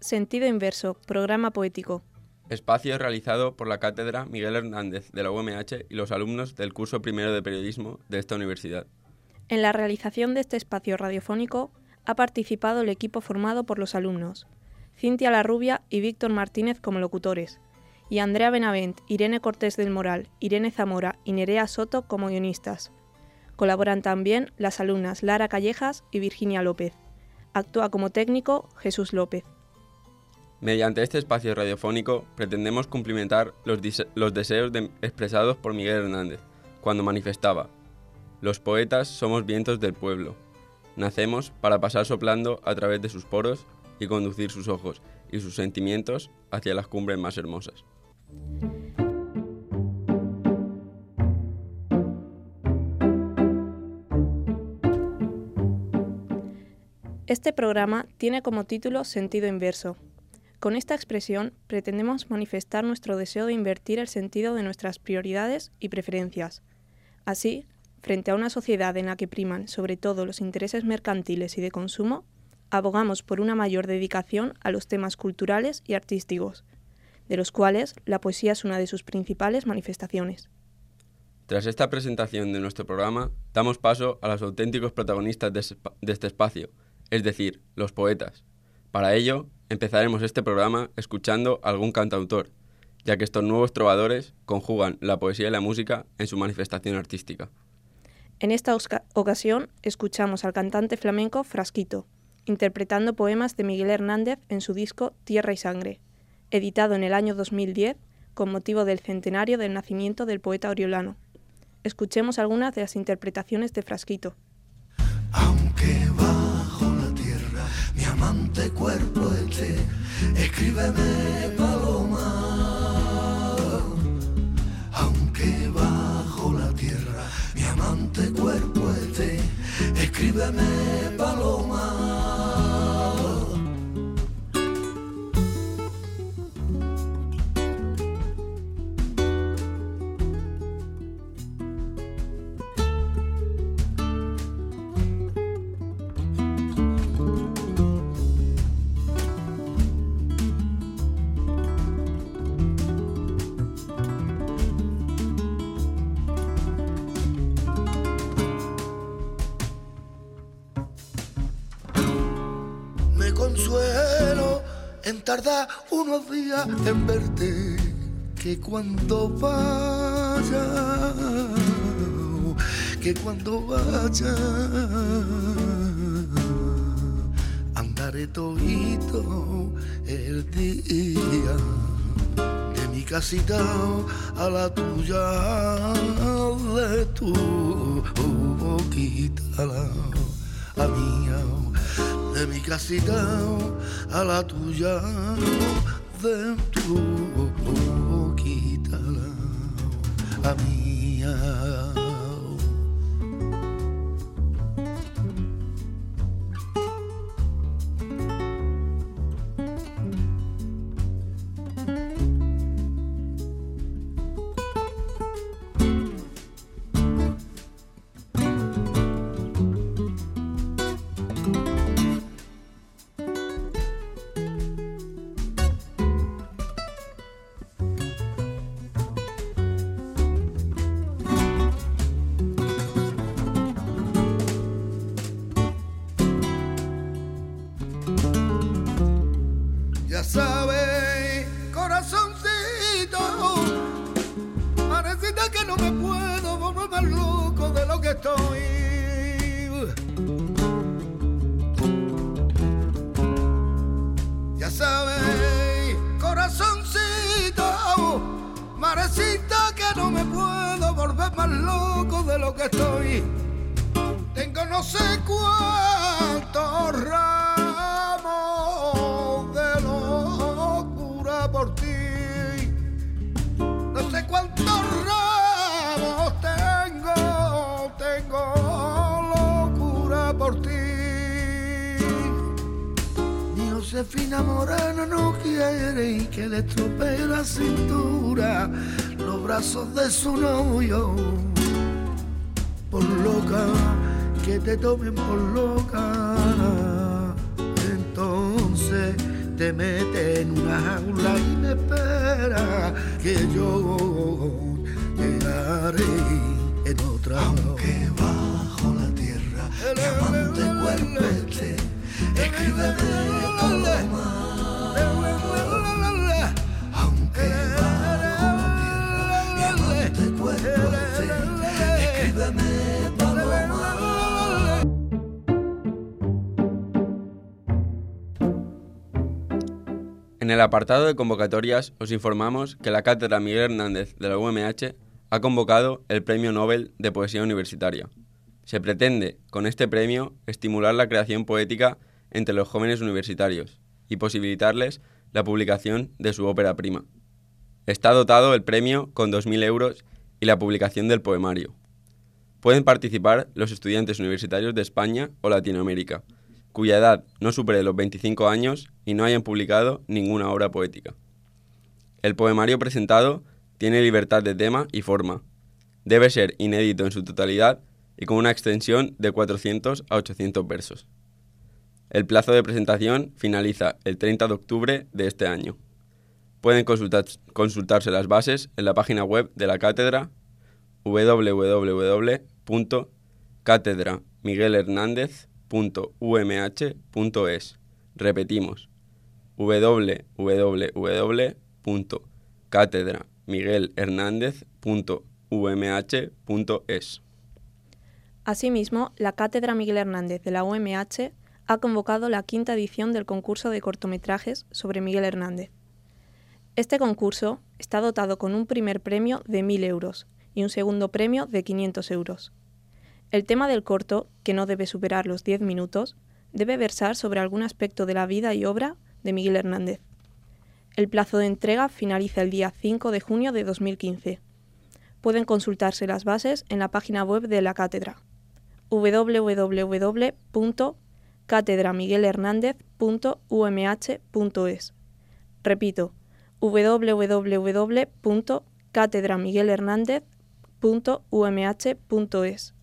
Sentido Inverso, programa poético. Espacio realizado por la Cátedra Miguel Hernández de la UMH y los alumnos del curso primero de Periodismo de esta universidad. En la realización de este espacio radiofónico ha participado el equipo formado por los alumnos Cintia Larrubia y Víctor Martínez como locutores, y Andrea Benavent, Irene Cortés del Moral, Irene Zamora y Nerea Soto como guionistas. Colaboran también las alumnas Lara Callejas y Virginia López. Actúa como técnico Jesús López. Mediante este espacio radiofónico pretendemos cumplimentar los deseos expresados por Miguel Hernández, cuando manifestaba: los poetas somos vientos del pueblo. Nacemos para pasar soplando a través de sus poros y conducir sus ojos y sus sentimientos hacia las cumbres más hermosas. Este programa tiene como título Sentido Inverso. Con esta expresión pretendemos manifestar nuestro deseo de invertir el sentido de nuestras prioridades y preferencias. Así, frente a una sociedad en la que priman sobre todo los intereses mercantiles y de consumo, abogamos por una mayor dedicación a los temas culturales y artísticos, de los cuales la poesía es una de sus principales manifestaciones. Tras esta presentación de nuestro programa, damos paso a los auténticos protagonistas de este espacio, es decir, los poetas. Para ello, empezaremos este programa escuchando a algún cantautor, ya que estos nuevos trovadores conjugan la poesía y la música en su manifestación artística. En esta ocasión escuchamos al cantante flamenco Frasquito, interpretando poemas de Miguel Hernández en su disco Tierra y Sangre, editado en el año 2010 con motivo del centenario del nacimiento del poeta oriolano. Escuchemos algunas de las interpretaciones de Frasquito. Aunque bajo la tierra mi amante cuerpo esté, escríbeme paloma. Aunque bajo la tierra mi amante cuerpo esté, escríbeme paloma. Consuelo en tardar unos días en verte, que cuando vaya andaré todito el día de mi casita a la tuya, de tu boquita a mía. De mi casita a la tuya, de tu boquita a mía. Ya sabes, corazoncito, parecita que no me puedo volver más loco de lo que estoy. Ya sabes, corazoncito, marecita que no me puedo volver más loco de lo que estoy. Tengo no sé cuántos ramos de locura por ti. No sé cuántos ramos tengo locura por ti. Ni Josefina Moreno no quiere que le estropee la cintura, los brazos de su novio. Por loca, que te tomen por loca, entonces te mete en una jaula y me espera que yo llegaré en otra. Aunque bajo la tierra llamante cuerpo esté, escríbeme paloma. Aunque bajo la tierra llamante cuerpo esté, escríbeme paloma. En el apartado de convocatorias os informamos que la Cátedra Miguel Hernández de la UMH ha convocado el Premio Nobel de Poesía Universitaria. Se pretende, con este premio, estimular la creación poética entre los jóvenes universitarios y posibilitarles la publicación de su ópera prima. Está dotado el premio con 2.000 euros y la publicación del poemario. Pueden participar los estudiantes universitarios de España o Latinoamérica, cuya edad no supere los 25 años y no hayan publicado ninguna obra poética. El poemario presentado tiene libertad de tema y forma. Debe ser inédito en su totalidad y con una extensión de 400 a 800 versos. El plazo de presentación finaliza el 30 de octubre de este año. Pueden consultarse las bases en la página web de la cátedra www.cátedramiguelhernandez.umh.es. Repetimos, www.cátedramiguelhernandez.umh.es. Asimismo, la Cátedra Miguel Hernández de la UMH ha convocado la 5ª edición del concurso de cortometrajes sobre Miguel Hernández. Este concurso está dotado con un primer premio de 1.000 euros y un segundo premio de 500 euros. El tema del corto, que no debe superar los 10 minutos, debe versar sobre algún aspecto de la vida y obra de Miguel Hernández. El plazo de entrega finaliza el día 5 de junio de 2015. Pueden consultarse las bases en la página web de la cátedra www.cátedramiguelhernandez.umh.es. Repito, www.cátedramiguelhernandez.umh.es.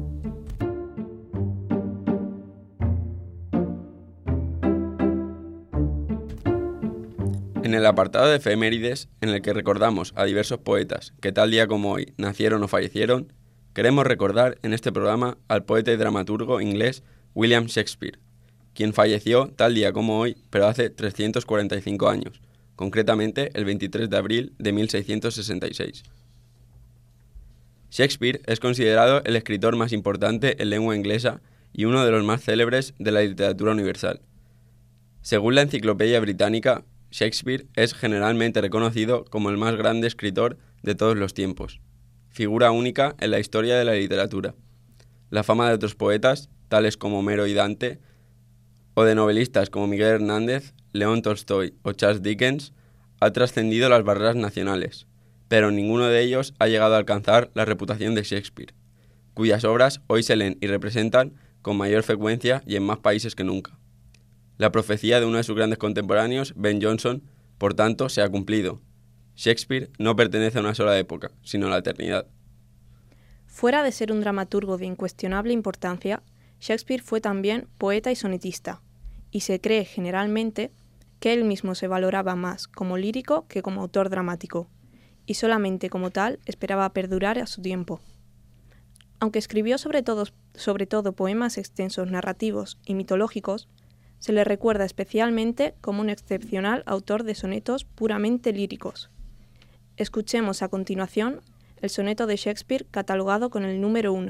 En el apartado de efemérides, en el que recordamos a diversos poetas que tal día como hoy nacieron o fallecieron, queremos recordar en este programa al poeta y dramaturgo inglés William Shakespeare, quien falleció tal día como hoy, pero hace 345 años, concretamente el 23 de abril de 1666. Shakespeare es considerado el escritor más importante en lengua inglesa y uno de los más célebres de la literatura universal. Según la Enciclopedia Británica, Shakespeare es generalmente reconocido como el más grande escritor de todos los tiempos, figura única en la historia de la literatura. La fama de otros poetas, tales como Homero y Dante, o de novelistas como Miguel Hernández, León Tolstoy o Charles Dickens, ha trascendido las barreras nacionales, pero ninguno de ellos ha llegado a alcanzar la reputación de Shakespeare, cuyas obras hoy se leen y representan con mayor frecuencia y en más países que nunca. La profecía de uno de sus grandes contemporáneos, Ben Jonson, por tanto, se ha cumplido. Shakespeare no pertenece a una sola época, sino a la eternidad. Fuera de ser un dramaturgo de incuestionable importancia, Shakespeare fue también poeta y sonetista, y se cree generalmente que él mismo se valoraba más como lírico que como autor dramático, y solamente como tal esperaba perdurar a su tiempo. Aunque escribió sobre todo poemas extensos, narrativos y mitológicos, se le recuerda especialmente como un excepcional autor de sonetos puramente líricos. Escuchemos a continuación el soneto de Shakespeare catalogado con el número 1.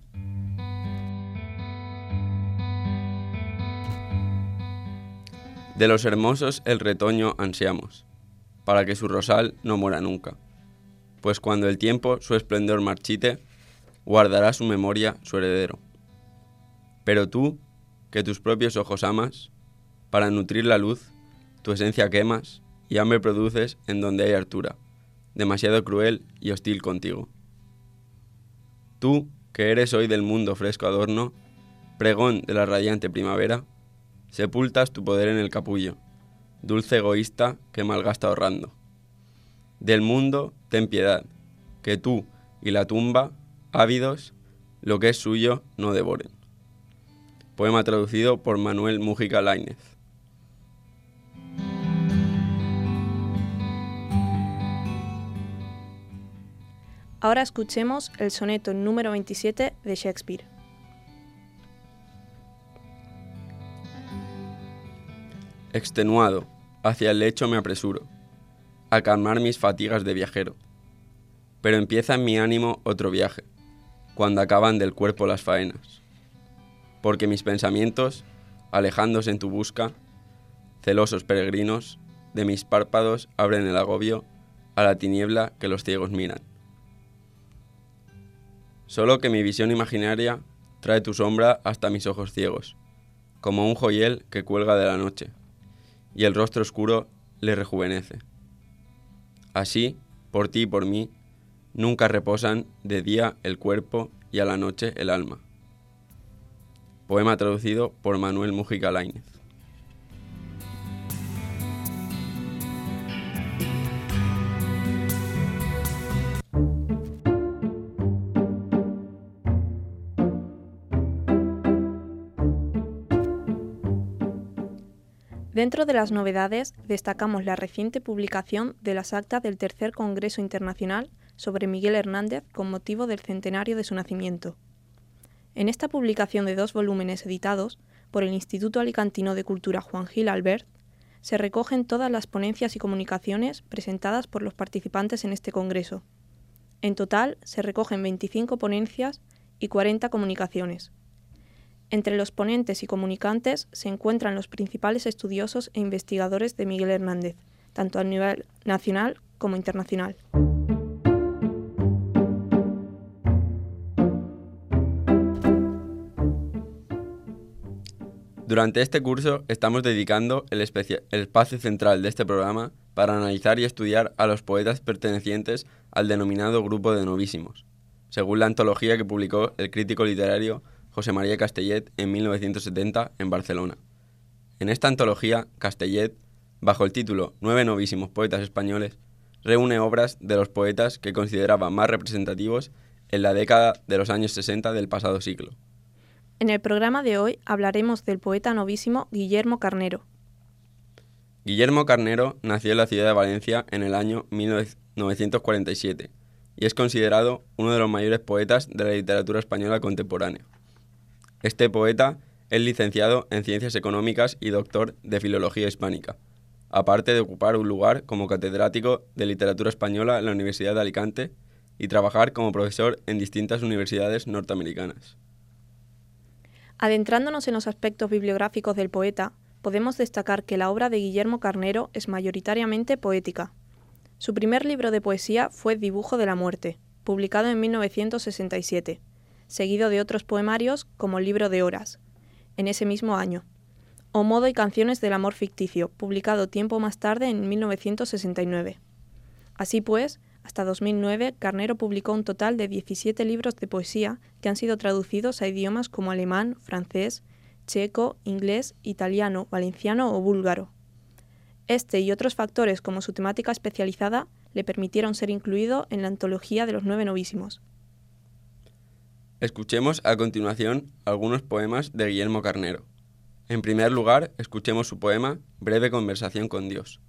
De los hermosos el retoño ansiamos, para que su rosal no muera nunca, pues cuando el tiempo su esplendor marchite, guardará su memoria su heredero. Pero tú, que tus propios ojos amas, para nutrir la luz, tu esencia quemas y hambre produces en donde hay hartura, demasiado cruel y hostil contigo. Tú, que eres hoy del mundo fresco adorno, pregón de la radiante primavera, sepultas tu poder en el capullo, dulce egoísta que malgasta ahorrando. Del mundo ten piedad, que tú y la tumba, ávidos, lo que es suyo no devoren. Poema traducido por Manuel Mújica Laínez. Ahora escuchemos el soneto número 27 de Shakespeare. Extenuado, hacia el lecho me apresuro, a calmar mis fatigas de viajero. Pero empieza en mi ánimo otro viaje, cuando acaban del cuerpo las faenas. Porque mis pensamientos, alejándose en tu busca, celosos peregrinos, de mis párpados abren el agobio a la tiniebla que los ciegos miran. Solo que mi visión imaginaria trae tu sombra hasta mis ojos ciegos, como un joyel que cuelga de la noche, y el rostro oscuro le rejuvenece. Así, por ti y por mí, nunca reposan de día el cuerpo y a la noche el alma. Poema traducido por Manuel Mújica Laínez. Dentro de las novedades, destacamos la reciente publicación de las actas del Tercer Congreso Internacional sobre Miguel Hernández con motivo del centenario de su nacimiento. En esta publicación de 2 volúmenes editados por el Instituto Alicantino de Cultura Juan Gil Albert, se recogen todas las ponencias y comunicaciones presentadas por los participantes en este congreso. En total, se recogen 25 ponencias y 40 comunicaciones. Entre los ponentes y comunicantes se encuentran los principales estudiosos e investigadores de Miguel Hernández, tanto a nivel nacional como internacional. Durante este curso estamos dedicando el espacio central de este programa para analizar y estudiar a los poetas pertenecientes al denominado grupo de novísimos, según la antología que publicó el crítico literario José María Castellet en 1970 en Barcelona. En esta antología, Castellet, bajo el título 9 novísimos poetas españoles, reúne obras de los poetas que consideraba más representativos en la década de los años 60 del pasado siglo. En el programa de hoy hablaremos del poeta novísimo Guillermo Carnero. Guillermo Carnero nació en la ciudad de Valencia en el año 1947 y es considerado uno de los mayores poetas de la literatura española contemporánea. Este poeta es licenciado en Ciencias Económicas y doctor de Filología Hispánica, aparte de ocupar un lugar como catedrático de Literatura Española en la Universidad de Alicante y trabajar como profesor en distintas universidades norteamericanas. Adentrándonos en los aspectos bibliográficos del poeta, podemos destacar que la obra de Guillermo Carnero es mayoritariamente poética. Su primer libro de poesía fue Dibujo de la muerte, publicado en 1967, seguido de otros poemarios como Libro de horas, en ese mismo año, o Modo y canciones del amor ficticio, publicado tiempo más tarde en 1969. Así pues, hasta 2009, Carnero publicó un total de 17 libros de poesía que han sido traducidos a idiomas como alemán, francés, checo, inglés, italiano, valenciano o búlgaro. Este y otros factores como su temática especializada le permitieron ser incluido en la antología de los 9 novísimos. Escuchemos a continuación algunos poemas de Guillermo Carnero. En primer lugar, escuchemos su poema Breve conversación con Dios.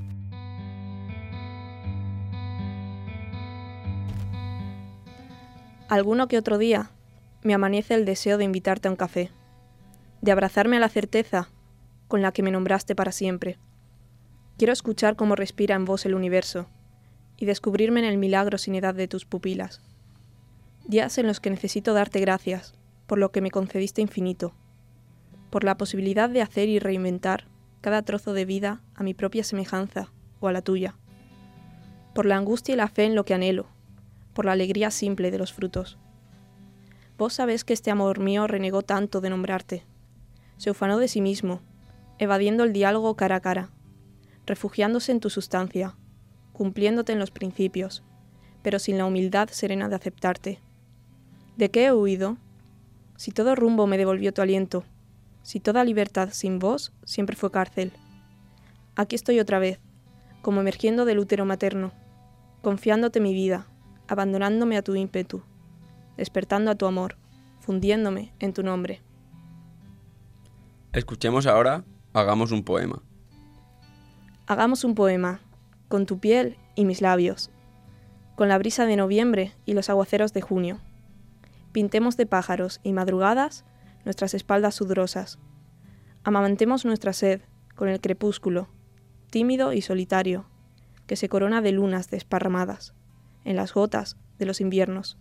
Alguno que otro día me amanece el deseo de invitarte a un café, de abrazarme a la certeza con la que me nombraste para siempre. Quiero escuchar cómo respira en vos el universo y descubrirme en el milagro sin edad de tus pupilas. Días en los que necesito darte gracias por lo que me concediste infinito, por la posibilidad de hacer y reinventar cada trozo de vida a mi propia semejanza o a la tuya, por la angustia y la fe en lo que anhelo, por la alegría simple de los frutos. Vos sabés que este amor mío renegó tanto de nombrarte, se ufanó de sí mismo, evadiendo el diálogo cara a cara, refugiándose en tu sustancia, cumpliéndote en los principios, pero sin la humildad serena de aceptarte. ¿De qué he huido? Si todo rumbo me devolvió tu aliento, si toda libertad sin vos siempre fue cárcel. Aquí estoy otra vez, como emergiendo del útero materno, confiándote mi vida, abandonándome a tu ímpetu, despertando a tu amor, fundiéndome en tu nombre. Escuchemos ahora Hagamos un poema. Hagamos un poema, con tu piel y mis labios, con la brisa de noviembre y los aguaceros de junio. Pintemos de pájaros y madrugadas nuestras espaldas sudorosas. Amamantemos nuestra sed con el crepúsculo, tímido y solitario, que se corona de lunas desparramadas en las gotas de los inviernos.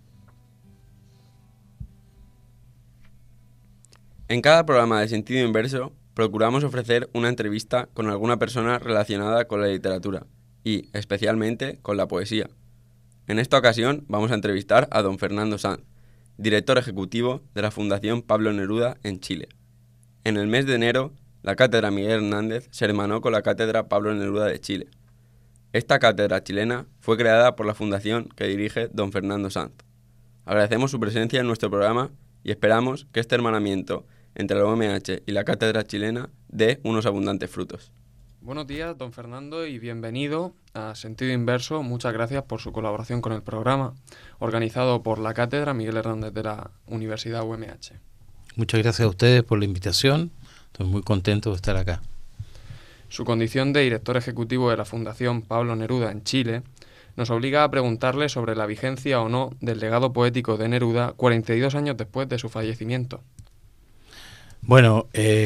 En cada programa de Sentido Inverso procuramos ofrecer una entrevista con alguna persona relacionada con la literatura y, especialmente, con la poesía. En esta ocasión vamos a entrevistar a don Fernando Sanz, director ejecutivo de la Fundación Pablo Neruda en Chile. En el mes de enero, la Cátedra Miguel Hernández se hermanó con la Cátedra Pablo Neruda de Chile. Esta cátedra chilena fue creada por la fundación que dirige don Fernando Sanz. Agradecemos su presencia en nuestro programa y esperamos que este hermanamiento entre la UMH y la cátedra chilena dé unos abundantes frutos. Buenos días, don Fernando, y bienvenido a Sentido Inverso. Muchas gracias por su colaboración con el programa, organizado por la Cátedra Miguel Hernández de la Universidad UMH. Muchas gracias a ustedes por la invitación. Estoy muy contento de estar acá. Su condición de director ejecutivo de la Fundación Pablo Neruda en Chile nos obliga a preguntarle sobre la vigencia o no del legado poético de Neruda 42 años después de su fallecimiento. Bueno,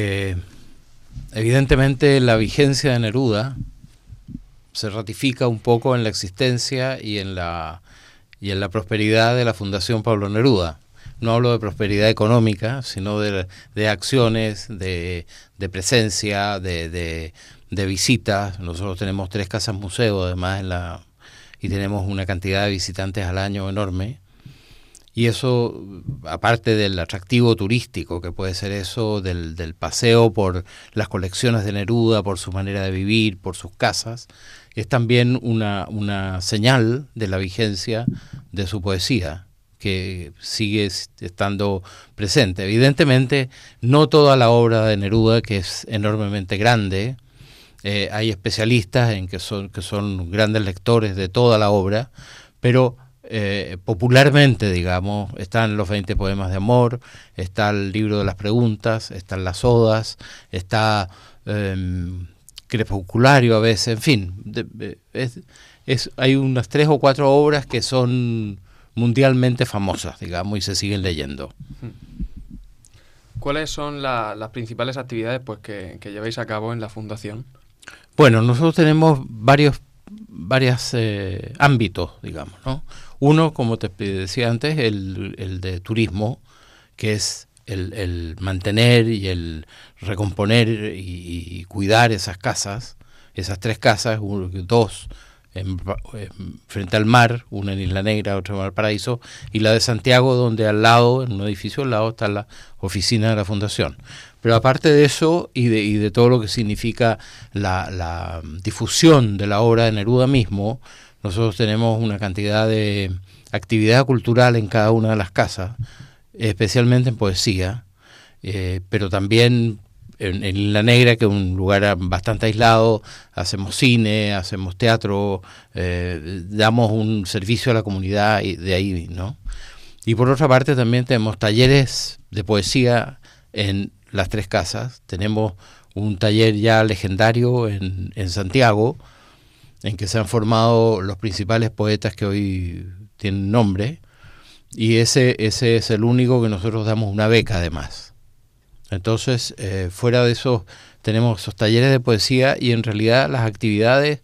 evidentemente la vigencia de Neruda se ratifica un poco en la existencia y en la prosperidad de la Fundación Pablo Neruda. No hablo de prosperidad económica, sino de acciones, de presencia, de visitas. Nosotros tenemos 3 casas museo, además, y tenemos una cantidad de visitantes al año enorme. Y eso, aparte del atractivo turístico que puede ser eso, del paseo por las colecciones de Neruda, por su manera de vivir, por sus casas, es también una señal de la vigencia de su poesía, que sigue estando presente. Evidentemente, no toda la obra de Neruda, que es enormemente grande, hay especialistas en que son grandes lectores de toda la obra, pero popularmente, digamos, están los 20 poemas de amor, está el libro de las preguntas, están las odas, está Crepusculario a veces, en fin, hay unas 3 o 4 obras que son mundialmente famosas, digamos, y se siguen leyendo. ¿Cuáles son las principales actividades que lleváis a cabo en la Fundación? Bueno, nosotros tenemos varios ámbitos, digamos, ¿no? Uno, como te decía antes, el de turismo, que es el mantener y el recomponer y cuidar esas casas, esas 3 casas, 2 frente al mar, una en Isla Negra, otra en Valparaíso, y la de Santiago, donde al lado, en un edificio al lado, está la oficina de la Fundación. Pero aparte de eso y de todo lo que significa la difusión de la obra de Neruda mismo, nosotros tenemos una cantidad de actividad cultural en cada una de las casas, especialmente en poesía, pero también en Isla Negra, que es un lugar bastante aislado, hacemos cine, hacemos teatro, damos un servicio a la comunidad de ahí, ¿no? Y por otra parte también tenemos talleres de poesía en las 3 casas. Tenemos un taller ya legendario en Santiago, en que se han formado los principales poetas que hoy tienen nombre, y ese es el único que nosotros damos una beca además. Entonces, fuera de eso, tenemos esos talleres de poesía, y en realidad las actividades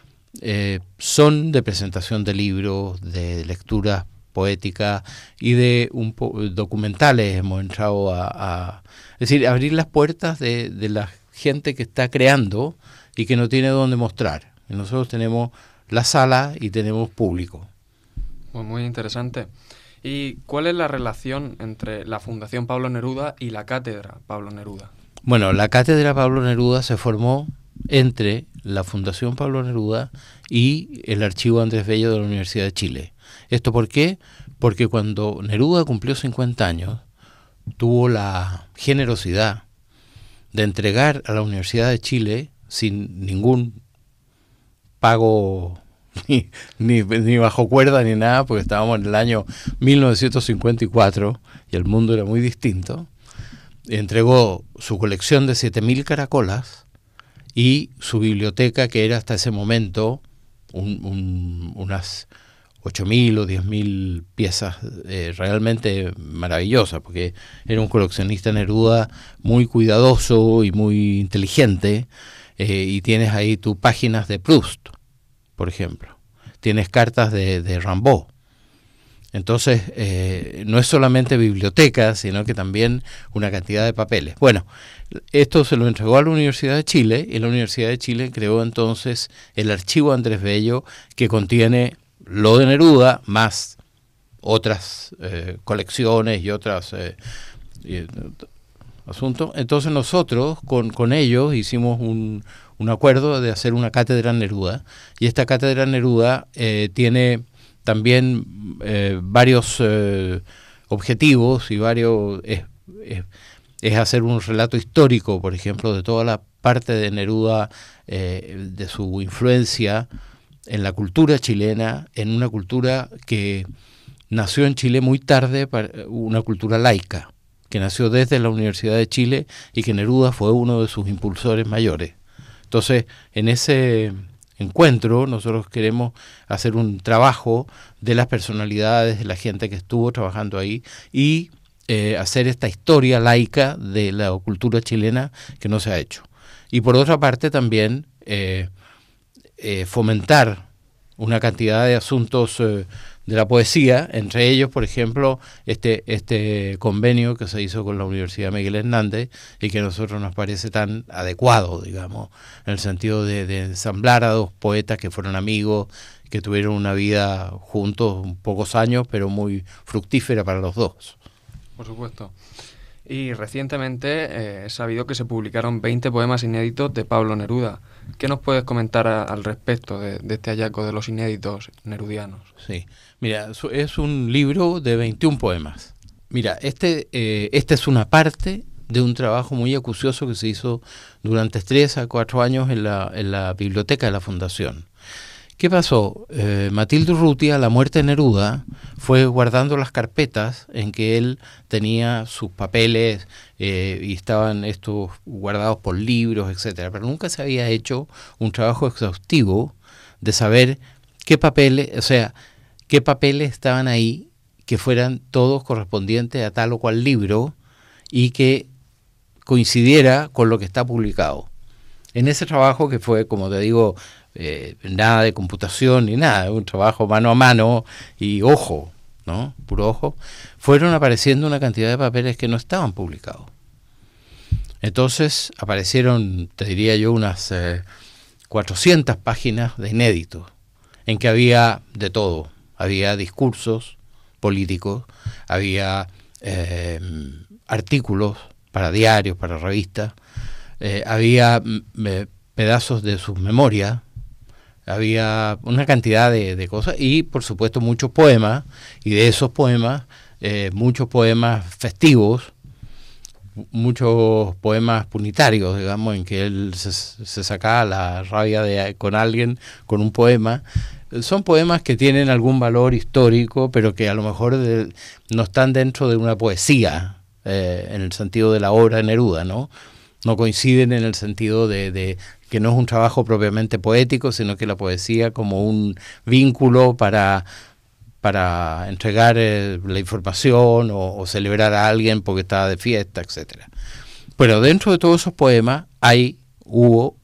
son de presentación de libros, de lecturas poéticas y de documentales. Hemos entrado es decir, abrir las puertas de la gente que está creando y que no tiene dónde mostrar. Y nosotros tenemos la sala y tenemos público. Muy interesante. ¿Y cuál es la relación entre la Fundación Pablo Neruda y la Cátedra Pablo Neruda? Bueno, la Cátedra Pablo Neruda se formó entre la Fundación Pablo Neruda y el Archivo Andrés Bello de la Universidad de Chile. ¿Esto por qué? Porque cuando Neruda cumplió 50 años, tuvo la generosidad de entregar a la Universidad de Chile, sin ningún pago ni bajo cuerda ni nada, porque estábamos en el año 1954 y el mundo era muy distinto, entregó su colección de 7.000 caracolas y su biblioteca, que era hasta ese momento unas 8.000 o 10.000 piezas realmente maravillosas, porque era un coleccionista Neruda muy cuidadoso y muy inteligente, y tienes ahí tus páginas de Proust, por ejemplo. Tienes cartas de Rimbaud. Entonces, no es solamente biblioteca, sino que también una cantidad de papeles. Bueno, esto se lo entregó a la Universidad de Chile, y la Universidad de Chile creó entonces el Archivo Andrés Bello, que contiene lo de Neruda, más otras colecciones y otras asuntos. Entonces nosotros con ellos hicimos un acuerdo de hacer una cátedra Neruda, y esta cátedra Neruda tiene también varios objetivos, y varios es hacer un relato histórico, por ejemplo, de toda la parte de Neruda, de su influencia en la cultura chilena, en una cultura que nació en Chile muy tarde, una cultura laica, que nació desde la Universidad de Chile, y que Neruda fue uno de sus impulsores mayores. Entonces, en ese encuentro nosotros queremos hacer un trabajo de las personalidades, de la gente que estuvo trabajando ahí, y hacer esta historia laica de la cultura chilena que no se ha hecho. Y por otra parte también fomentar una cantidad de asuntos de la poesía, entre ellos, por ejemplo, este convenio que se hizo con la Universidad Miguel Hernández, y que a nosotros nos parece tan adecuado, digamos, en el sentido de ensamblar a dos poetas que fueron amigos, que tuvieron una vida juntos pocos años, pero muy fructífera para los dos. Por supuesto. Y recientemente he sabido que se publicaron 20 poemas inéditos de Pablo Neruda. ¿Qué nos puedes comentar al respecto de este hallazgo de los inéditos nerudianos? Sí, mira, es un libro de 21 poemas. Mira, este es una parte de un trabajo muy acucioso que se hizo durante 3 a 4 años en la biblioteca de la Fundación. ¿Qué pasó? Matilde Urrutia, a la muerte de Neruda, fue guardando las carpetas en que él tenía sus papeles, y estaban estos guardados por libros, etcétera, pero nunca se había hecho un trabajo exhaustivo de saber qué papeles estaban ahí, que fueran todos correspondientes a tal o cual libro y que coincidiera con lo que está publicado. En ese trabajo, que fue, como te digo, nada de computación ni nada, un trabajo mano a mano y ojo, ¿no? Puro ojo, fueron apareciendo una cantidad de papeles que no estaban publicados. Entonces aparecieron, te diría yo, unas 400 páginas de inéditos, en que había de todo. Había discursos políticos, había artículos para diarios, para revistas, había pedazos de sus memorias, había una cantidad de cosas, y por supuesto muchos poemas, y de esos poemas, muchos poemas festivos, muchos poemas punitarios, digamos, en que él se sacaba la rabia con alguien con un poema. Son poemas que tienen algún valor histórico, pero que a lo mejor no están dentro de una poesía, en el sentido de la obra de Neruda, ¿no? No coinciden en el sentido de que no es un trabajo propiamente poético, sino que la poesía como un vínculo para entregar la información o celebrar a alguien porque estaba de fiesta, etcétera. Pero dentro de todos esos poemas hubo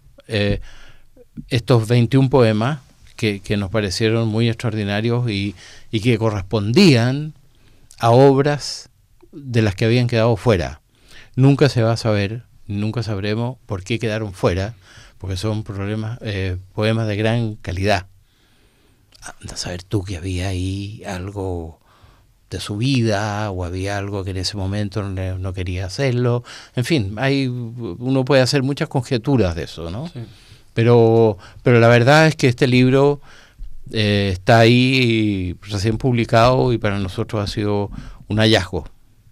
estos 21 poemas que nos parecieron muy extraordinarios y que correspondían a obras de las que habían quedado fuera. Nunca se va a saber, nunca sabremos por qué quedaron fuera, porque son poemas de gran calidad. Anda a saber tú que había ahí algo de su vida, o había algo que en ese momento no quería hacerlo. En fin, uno puede hacer muchas conjeturas de eso, ¿no? Sí. Pero la verdad es que este libro está ahí recién publicado, y para nosotros ha sido un hallazgo.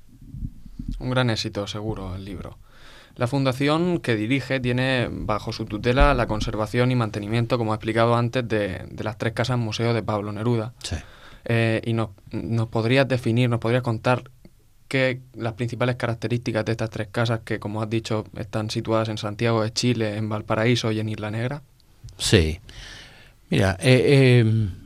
Un gran éxito, seguro, el libro. La fundación que dirige tiene bajo su tutela la conservación y mantenimiento, como he explicado antes, de las 3 casas museo de Pablo Neruda. Sí. Y nos podrías contar las principales características de estas 3 casas que, como has dicho, están situadas en Santiago de Chile, en Valparaíso y en Isla Negra. Sí. Mira,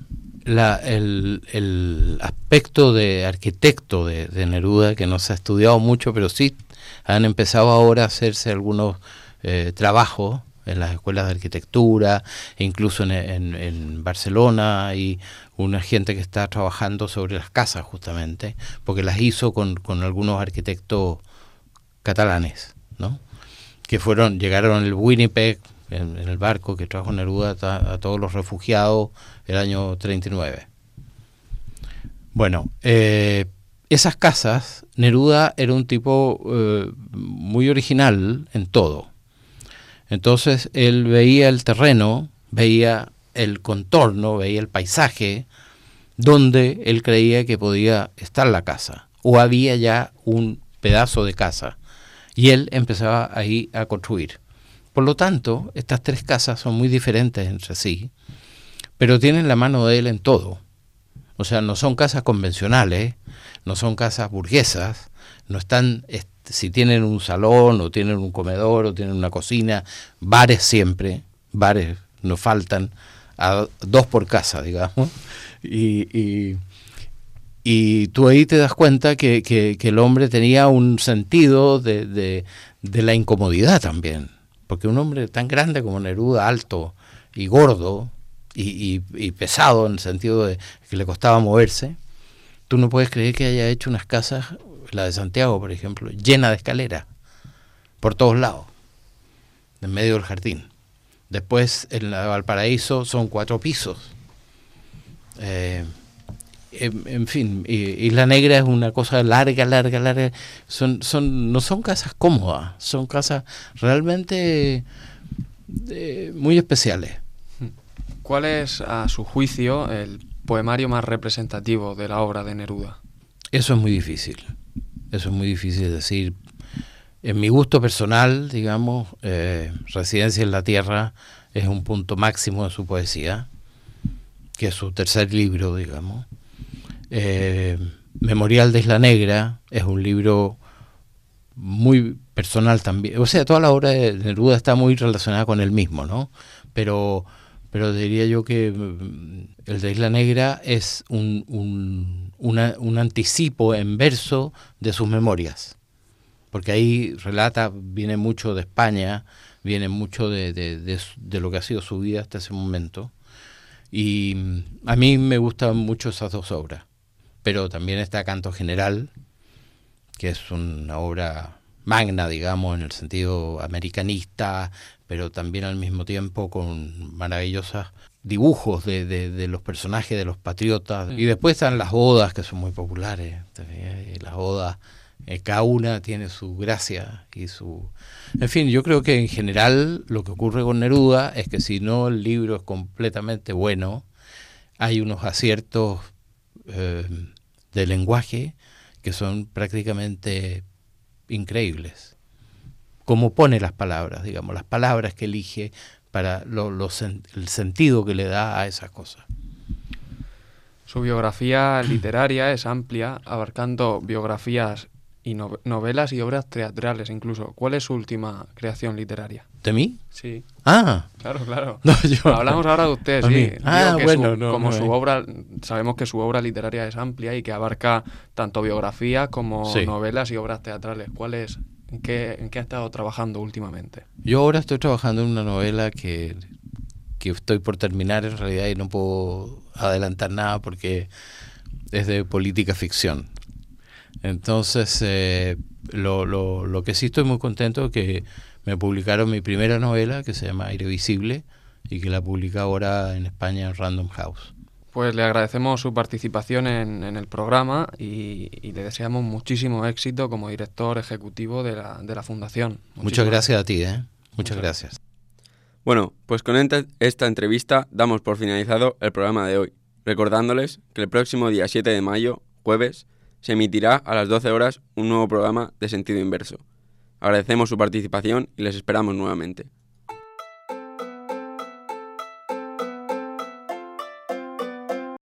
el aspecto de arquitecto de Neruda, que no se ha estudiado mucho, pero sí han empezado ahora a hacerse algunos trabajos en las escuelas de arquitectura, e incluso en Barcelona hay una gente que está trabajando sobre las casas justamente, porque las hizo con algunos arquitectos catalanes, ¿no? Que llegaron al Winnipeg, en el barco que trajo Neruda a todos los refugiados el año 39. Bueno, esas casas, Neruda era un tipo muy original en todo. Entonces él veía el terreno, veía el contorno, veía el paisaje, donde él creía que podía estar la casa, o había ya un pedazo de casa, y él empezaba ahí a construir. Por lo tanto, estas tres casas son muy diferentes entre sí, pero tienen la mano de él en todo. O sea, no son casas convencionales, no son casas burguesas, no están, si tienen un salón, o tienen un comedor, o tienen una cocina, bares siempre, bares no faltan, a 2 por casa, digamos, y tú ahí te das cuenta que el hombre tenía un sentido de la incomodidad también, porque un hombre tan grande como Neruda, alto y gordo y pesado en el sentido de que le costaba moverse, tú no puedes creer que haya hecho unas casas, la de Santiago por ejemplo, llena de escaleras por todos lados, en medio del jardín. Después en la Valparaíso son 4 pisos. En fin, Isla Negra es una cosa larga. No son casas cómodas, son casas realmente muy especiales. ¿Cuál es, a su juicio, el poemario más representativo de la obra de Neruda? Eso es muy difícil decir. En mi gusto personal, digamos, Residencia en la Tierra es un punto máximo de su poesía, que es su tercer libro, digamos. Memorial de Isla Negra es un libro muy personal también. O sea, toda la obra de Neruda está muy relacionada con él mismo, ¿no? Pero diría yo que el de Isla Negra es un anticipo en verso de sus memorias. Porque ahí viene mucho de España, viene mucho de lo que ha sido su vida hasta ese momento. Y a mí me gustan mucho esas 2 obras. Pero también está Canto General, que es una obra magna, digamos, en el sentido americanista, pero también al mismo tiempo con maravillosos dibujos de los personajes, de los patriotas. Y después están las odas, que son muy populares. Las odas, cada una tiene su gracia y su... En fin, yo creo que en general lo que ocurre con Neruda es que si no el libro es completamente bueno, hay unos aciertos de lenguaje que son prácticamente increíbles. Como pone las palabras, digamos, las palabras que elige para el sentido que le da a esas cosas. Su biografía literaria es amplia, abarcando biografías y novelas y obras teatrales incluso. ¿Cuál es su última creación literaria? ¿De mí? Sí. Ah. Claro. No, hablamos ahora de usted, sí. Su obra, sabemos que su obra literaria es amplia y que abarca tanto biografías como novelas y obras teatrales. ¿Cuál es? ¿En qué ha estado trabajando últimamente? Yo ahora estoy trabajando en una novela que estoy por terminar en realidad y no puedo adelantar nada porque es de política ficción. Entonces, lo que sí estoy muy contento es que me publicaron mi primera novela, que se llama Aire Visible, y que la publica ahora en España en Random House. Pues le agradecemos su participación en el programa y le deseamos muchísimo éxito como director ejecutivo de la Fundación. Muchas gracias a ti, Muchas gracias. Bueno, pues con esta entrevista damos por finalizado el programa de hoy, recordándoles que el próximo día 7 de mayo, jueves, se emitirá a las 12 horas un nuevo programa de Sentido Inverso. Agradecemos su participación y les esperamos nuevamente.